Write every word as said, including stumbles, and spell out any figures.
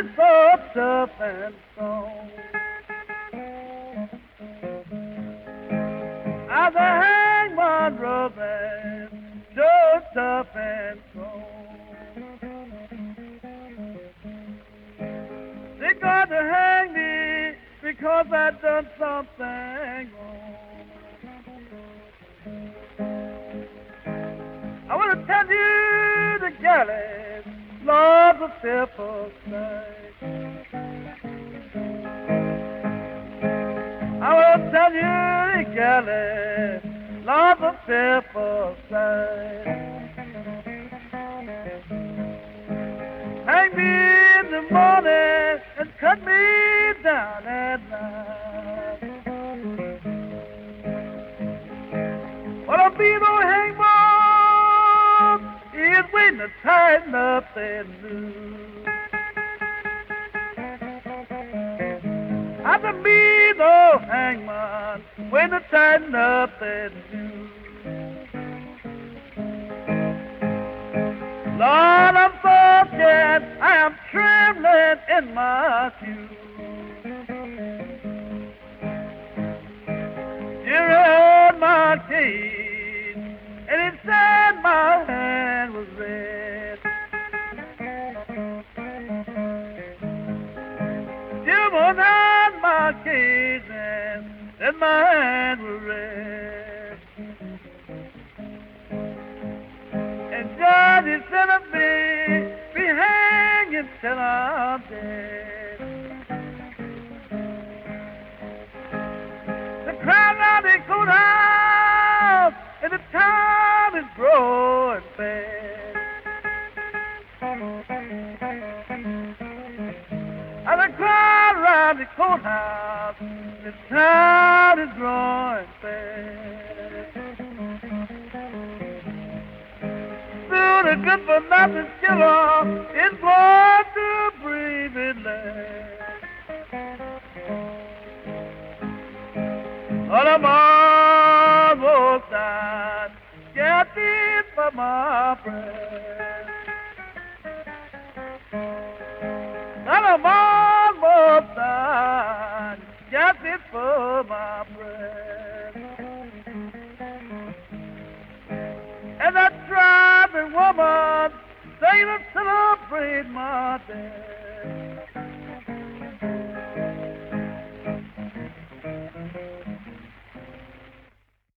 is so tough and strong. As a hangman rubbing, so tough and strong. They got to hang me because I done something wrong. I want to tell you the galleys, Lord, the fearful sight. I want to tell you the galleys, Lord, the fearful sight. Hang me in the morning and cut me down at night. But I'll be no hangman. He's waiting to tighten up that noose. I can be no hangman when to tighten up that noose. Lord, I'm so scared, I am trembling in my shoes. You heard my cage, and it said my hand was red. You untied my cage, and said my hand was red. And Judge, he said of me, be hanging till I'm dead. The crowd round the courthouse, and the time is growing fast. And the crowd round the courthouse, the time is growing fast. Soon a good for nothing killer is going to breathe it last. On a marble side, get it for my breath. On a marble side, get it for my breath. And that driving woman, they to celebrate my death.